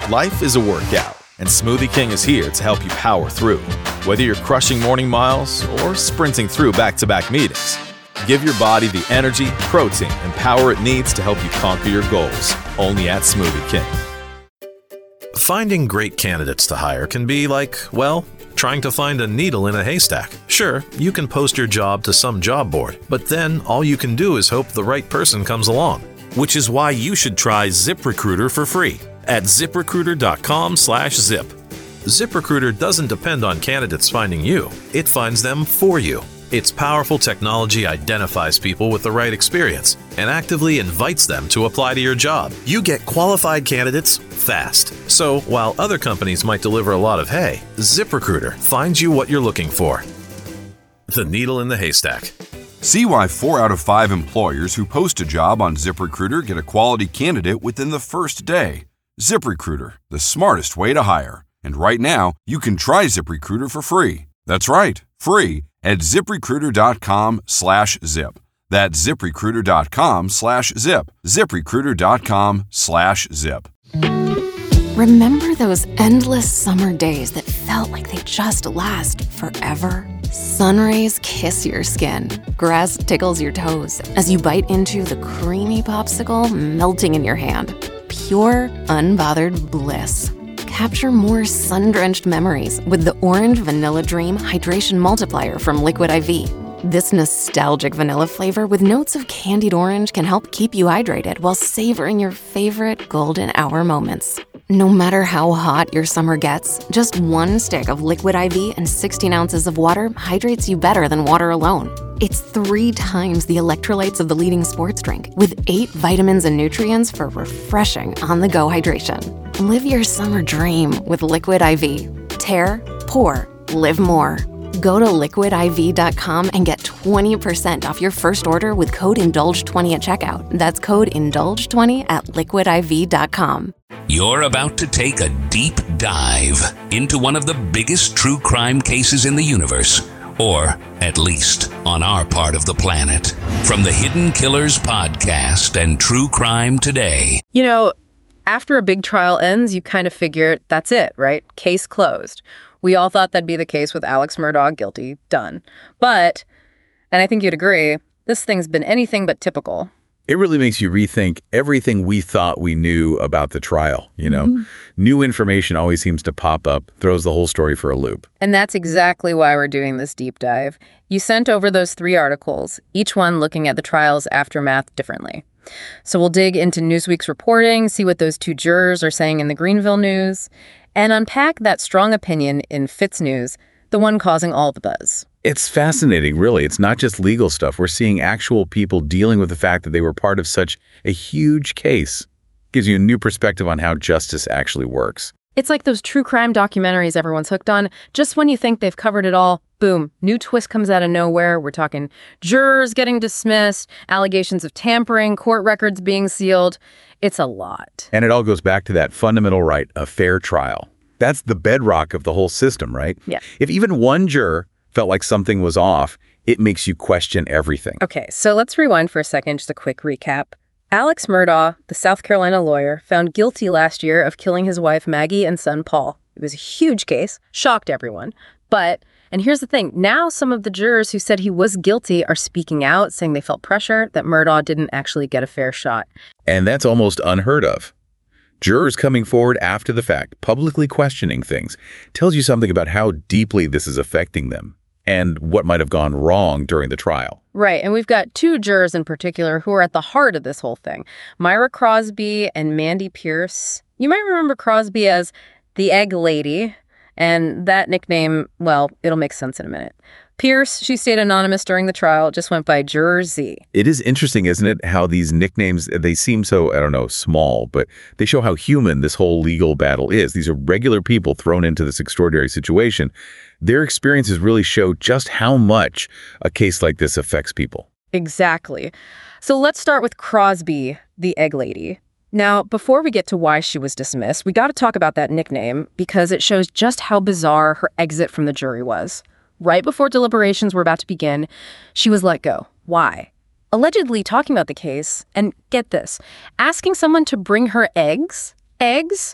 Life is a workout, and Smoothie King is here to help you power through. Whether you're crushing morning miles or sprinting through back-to-back meetings, give your body the energy, protein, and power it needs to help you conquer your goals. Only at Smoothie King. Finding great candidates to hire can be like, well, trying to find a needle in a haystack. Sure, you can post your job to some job board, but then all you can do is hope the right person comes along. Which is why you should try ZipRecruiter for free at ZipRecruiter.com/zip. ZipRecruiter doesn't depend on candidates finding you. It finds them for you. Its powerful technology identifies people with the right experience and actively invites them to apply to your job. You get qualified candidates fast. So while other companies might deliver a lot of hay, ZipRecruiter finds you what you're looking for. The needle in the haystack. See why 4 out of 5 employers who post a job on ZipRecruiter get a quality candidate within the first day. ZipRecruiter, the smartest way to hire. And right now, you can try ZipRecruiter for free. That's right, free at ZipRecruiter.com/zip. That's ZipRecruiter.com/zip. ZipRecruiter.com/zip. Remember those endless summer days that felt like they just last forever? Sun rays kiss your skin. Grass tickles your toes as you bite into the creamy popsicle melting in your hand. Pure, unbothered bliss. Capture more sun-drenched memories with the Orange Vanilla Dream Hydration Multiplier from Liquid IV. This nostalgic vanilla flavor with notes of candied orange can help keep you hydrated while savoring your favorite golden hour moments. No matter how hot your summer gets, just 1 stick of Liquid IV and 16 ounces of water hydrates you better than water alone. It's 3 times the electrolytes of the leading sports drink, with 8 vitamins and nutrients for refreshing on-the-go hydration. Live your summer dream with Liquid IV. Tear, pour, live more. Go to liquidiv.com and get 20% off your first order with code INDULGE20 at checkout. That's code INDULGE20 at liquidiv.com. You're about to take a deep dive into one of the biggest true crime cases in the universe, or at least on our part of the planet. From the Hidden Killers podcast and True Crime Today. You know, after a big trial ends, you kind of figure that's it, right? Case closed. We all thought that'd be the case with Alex Murdaugh, guilty, done. But, and I think you'd agree, this thing's been anything but typical. It really makes you rethink everything we thought we knew about the trial, you know? Mm-hmm. New information always seems to pop up, throws the whole story for a loop. And that's exactly why we're doing this deep dive. You sent over those 3 articles, each one looking at the trial's aftermath differently. So we'll dig into Newsweek's reporting, see what those 2 jurors are saying in the Greenville News, and unpack that strong opinion in Fitz News, the one causing all the buzz. It's fascinating, really. It's not just legal stuff. We're seeing actual people dealing with the fact that they were part of such a huge case. Gives you a new perspective on how justice actually works. It's like those true crime documentaries everyone's hooked on. Just when you think they've covered it all, boom, new twist comes out of nowhere. We're talking jurors getting dismissed, allegations of tampering, court records being sealed. It's a lot. And it all goes back to that fundamental right, a fair trial. That's the bedrock of the whole system, right? Yeah. If even one juror felt like something was off, it makes you question everything. Okay, so let's rewind for a second, just a quick recap. Alex Murdaugh, the South Carolina lawyer, found guilty last year of killing his wife Maggie and son Paul. It was a huge case, shocked everyone. But, and here's the thing, now some of the jurors who said he was guilty are speaking out, saying they felt pressure, that Murdaugh didn't actually get a fair shot. And that's almost unheard of. Jurors coming forward after the fact, publicly questioning things, tells you something about how deeply this is affecting them and what might have gone wrong during the trial. Right, and we've got 2 jurors in particular who are at the heart of this whole thing. Myra Crosby and Mandy Pierce. You might remember Crosby as the Egg Lady, and that nickname, well, it'll make sense in a minute. Pierce, she stayed anonymous during the trial, just went by Juror Z. It is interesting, isn't it, how these nicknames, they seem so, I don't know, small, but they show how human this whole legal battle is. These are regular people thrown into this extraordinary situation. Their experiences really show just how much a case like this affects people. Exactly. So let's start with Crosby, the Egg Lady. Now, before we get to why she was dismissed, we got to talk about that nickname because it shows just how bizarre her exit from the jury was. Right before deliberations were about to begin, she was let go. Why? Allegedly talking about the case, and get this, asking someone to bring her eggs? Eggs?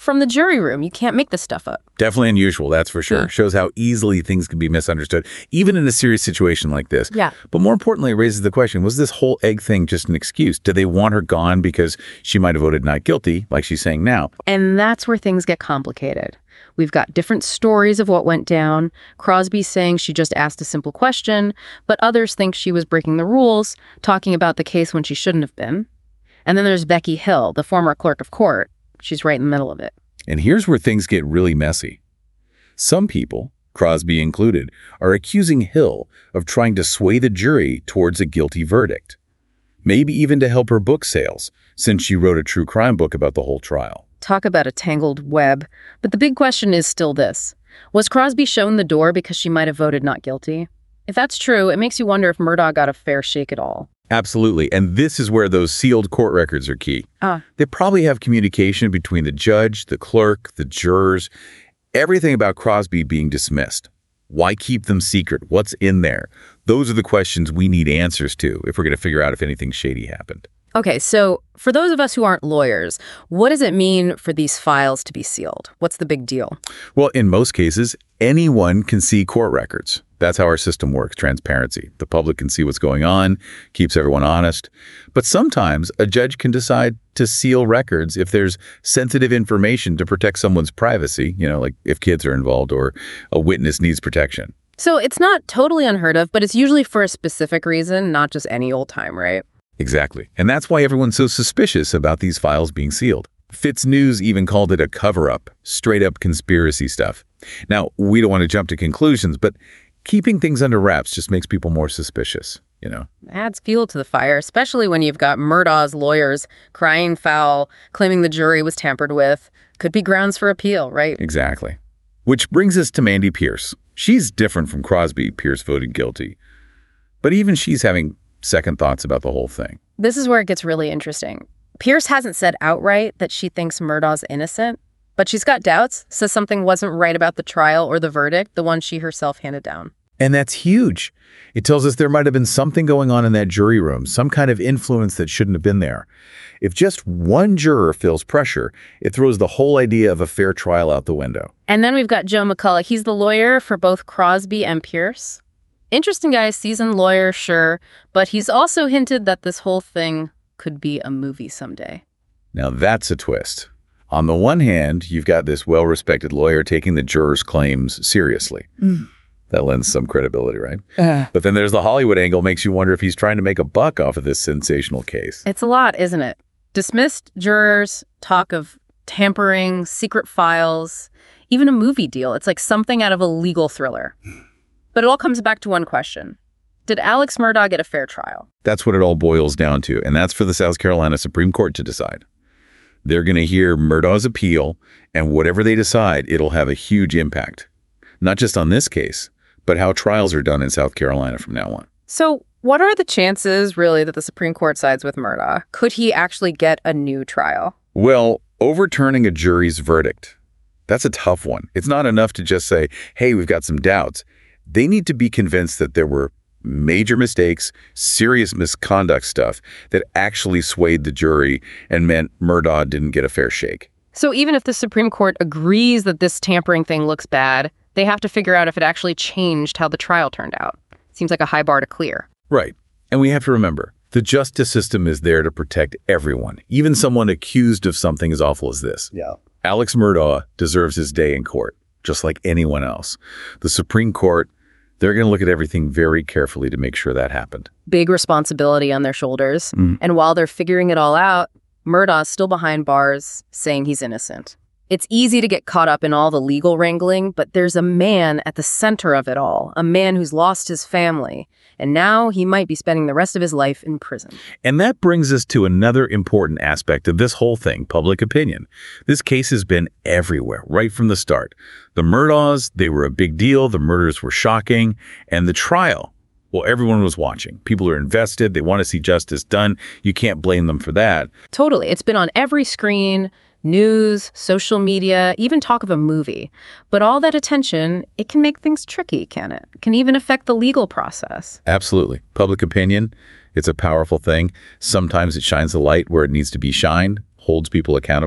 from the jury room. You can't make this stuff up. Definitely unusual, that's for sure. Yeah. Shows how easily things can be misunderstood, even in a serious situation like this. Yeah. But more importantly, it raises the question, was this whole egg thing just an excuse? Did they want her gone because she might have voted not guilty, like she's saying now? And that's where things get complicated. We've got different stories of what went down. Crosby saying she just asked a simple question, but others think she was breaking the rules, talking about the case when she shouldn't have been. And then there's Becky Hill, the former clerk of court. She's right in the middle of it. And here's where things get really messy. Some people, Crosby included, are accusing Hill of trying to sway the jury towards a guilty verdict. Maybe even to help her book sales, since she wrote a true crime book about the whole trial. Talk about a tangled web. But the big question is still this. Was Crosby shown the door because she might have voted not guilty? If that's true, it makes you wonder if Murdaugh got a fair shake at all. Absolutely. And this is where those sealed court records are key. They probably have communication between the judge, the clerk, the jurors, everything about Crosby being dismissed. Why keep them secret? What's in there? Those are the questions we need answers to if we're going to figure out if anything shady happened. Okay, so for those of us who aren't lawyers, what does it mean for these files to be sealed? What's the big deal? Well, in most cases, anyone can see court records. That's how our system works, transparency. The public can see what's going on, keeps everyone honest. But sometimes a judge can decide to seal records if there's sensitive information to protect someone's privacy, like if kids are involved or a witness needs protection. So it's not totally unheard of, but it's usually for a specific reason, not just any old time, right? Exactly. And that's why everyone's so suspicious about these files being sealed. Fitz News even called it a cover-up, straight-up conspiracy stuff. Now, we don't want to jump to conclusions, but keeping things under wraps just makes people more suspicious, Adds fuel to the fire, especially when you've got Murdaugh's lawyers crying foul, claiming the jury was tampered with. Could be grounds for appeal, right? Exactly. Which brings us to Mandy Pierce. She's different from Crosby. Pierce voted guilty. But even she's having second thoughts about the whole thing. This is where it gets really interesting. Pierce hasn't said outright that she thinks Murdaugh's innocent, but she's got doubts, says something wasn't right about the trial or the verdict, the one she herself handed down. And that's huge. It tells us there might have been something going on in that jury room, some kind of influence that shouldn't have been there. If just one juror feels pressure, it throws the whole idea of a fair trial out the window. And then we've got Joe McCullough. He's the lawyer for both Crosby and Pierce. Interesting guy, seasoned lawyer, sure, but he's also hinted that this whole thing could be a movie someday. Now that's a twist. On the one hand, you've got this well-respected lawyer taking the jurors' claims seriously. That lends some credibility, right? But then there's the Hollywood angle, makes you wonder if he's trying to make a buck off of this sensational case. It's a lot, isn't it? Dismissed jurors, talk of tampering, secret files, even a movie deal. It's like something out of a legal thriller. But it all comes back to one question. Did Alex Murdaugh get a fair trial? That's what it all boils down to, and that's for the South Carolina Supreme Court to decide. They're going to hear Murdaugh's appeal, and whatever they decide, it'll have a huge impact. Not just on this case, but how trials are done in South Carolina from now on. So what are the chances, really, that the Supreme Court sides with Murdaugh? Could he actually get a new trial? Well, overturning a jury's verdict, that's a tough one. It's not enough to just say, hey, we've got some doubts. They need to be convinced that there were major mistakes, serious misconduct stuff that actually swayed the jury and meant Murdaugh didn't get a fair shake. So even if the Supreme Court agrees that this tampering thing looks bad, they have to figure out if it actually changed how the trial turned out. Seems like a high bar to clear. Right. And we have to remember, the justice system is there to protect everyone, even someone accused of something as awful as this. Yeah. Alex Murdaugh deserves his day in court, just like anyone else. The Supreme Court, they're going to look at everything very carefully to make sure that happened. Big responsibility on their shoulders. And while they're figuring it all out, Murdaugh's still behind bars saying he's innocent. It's easy to get caught up in all the legal wrangling, but there's a man at the center of it all, a man who's lost his family, and now he might be spending the rest of his life in prison. And that brings us to another important aspect of this whole thing, public opinion. This case has been everywhere, right from the start. The Murdaughs, they were a big deal, the murders were shocking, and the trial, well, everyone was watching. People are invested, they want to see justice done. You can't blame them for that. Totally. It's been on every screen, news, social media, even talk of a movie. But all that attention, it can make things tricky, can it? Can even affect the legal process. Absolutely. Public opinion, it's a powerful thing. Sometimes it shines the light where it needs to be shined, holds people accountable.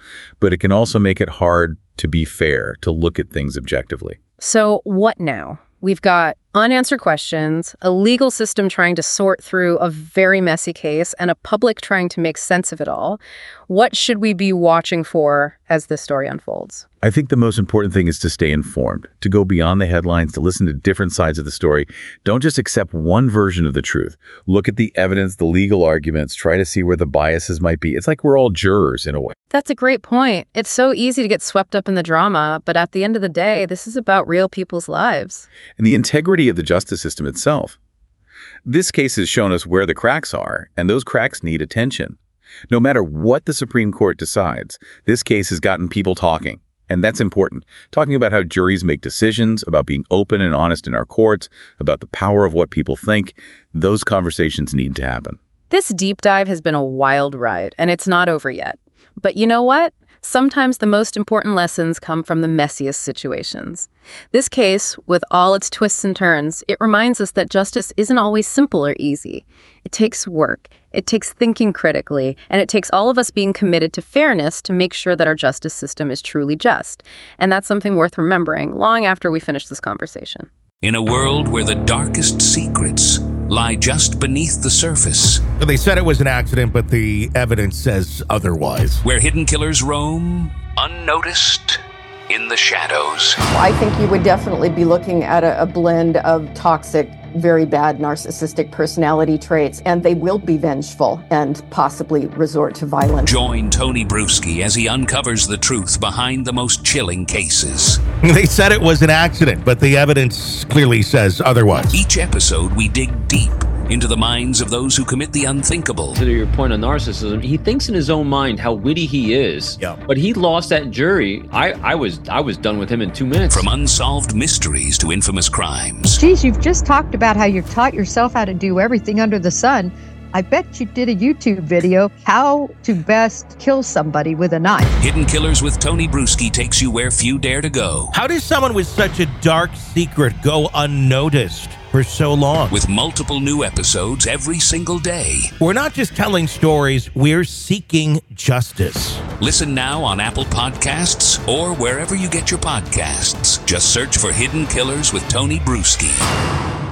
but it can also make it hard to be fair, to look at things objectively. So what now? We've got unanswered questions, a legal system trying to sort through a very messy case, and a public trying to make sense of it all. What should we be watching for as this story unfolds? I think the most important thing is to stay informed, to go beyond the headlines, to listen to different sides of the story. Don't just accept one version of the truth. Look at the evidence, the legal arguments, try to see where the biases might be. It's like we're all jurors in a way. That's a great point. It's so easy to get swept up in the drama, but at the end of the day, this is about real people's lives. And the integrity of the justice system itself. This case has shown us where the cracks are, and those cracks need attention. No matter what the Supreme Court decides, this case has gotten people talking. And that's important. Talking about how juries make decisions, about being open and honest in our courts, about the power of what people think. Those conversations need to happen. This deep dive has been a wild ride, and it's not over yet. But you know what? Sometimes the most important lessons come from the messiest situations. This case, with all its twists and turns, it reminds us that justice isn't always simple or easy. It takes work, it takes thinking critically, and it takes all of us being committed to fairness to make sure that our justice system is truly just. And that's something worth remembering long after we finish this conversation. In a world where the darkest secrets lie just beneath the surface. They said it was an accident, but the evidence says otherwise. Where hidden killers roam, unnoticed, in the shadows. I think you would definitely be looking at a blend of toxic, very bad narcissistic personality traits, and they will be vengeful and possibly resort to violence. Join Tony Brueski as he uncovers the truth behind the most chilling cases. They said it was an accident, but the evidence clearly says otherwise. Each episode, we dig deep into the minds of those who commit the unthinkable. To your point on narcissism, he thinks in his own mind how witty he is. Yeah. But he lost that jury. I was done with him in 2 minutes. From unsolved mysteries to infamous crimes. Geez, you've just talked about how you've taught yourself how to do everything under the sun. I bet you did a YouTube video, how to best kill somebody with a knife. Hidden Killers with Tony Brueski takes you where few dare to go. How does someone with such a dark secret go unnoticed for so long? With multiple new episodes every single day. We're not just telling stories, we're seeking justice. Listen now on Apple Podcasts or wherever you get your podcasts. Just search for Hidden Killers with Tony Brueski.